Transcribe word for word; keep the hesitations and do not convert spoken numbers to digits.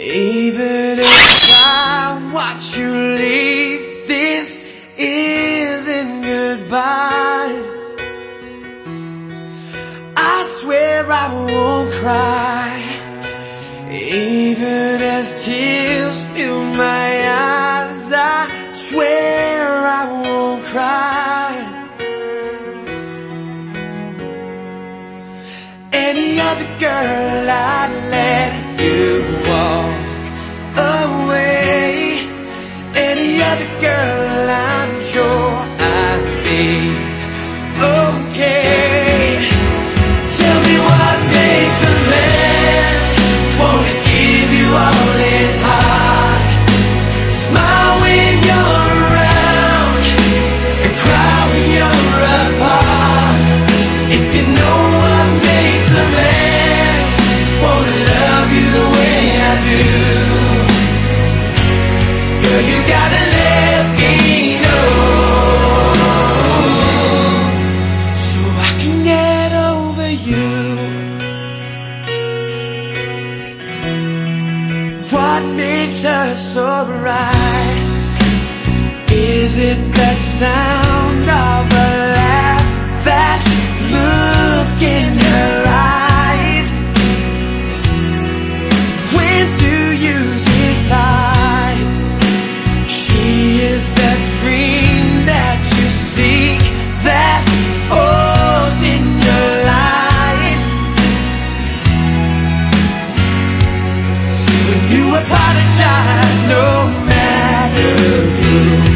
Even if I watch you leave, this isn't goodbye. I swear I won't cry, even as tears fill my eyes. I swear I won't cry. Any other girl I'd let you walk away. Any other girl I'm sure I'd be okay. Tell me what makes a man wanna give you all his heart, smile when you're around and cry when you're apart. If you know what makes a man wanna love you the way I do, girl, you gotta let me know, so I can get over you. What makes her so right? Is it the sound of a laugh, that look in her eyes? When do you decide she is the dream that you seek, that falls in your life? When you apologize, no matter who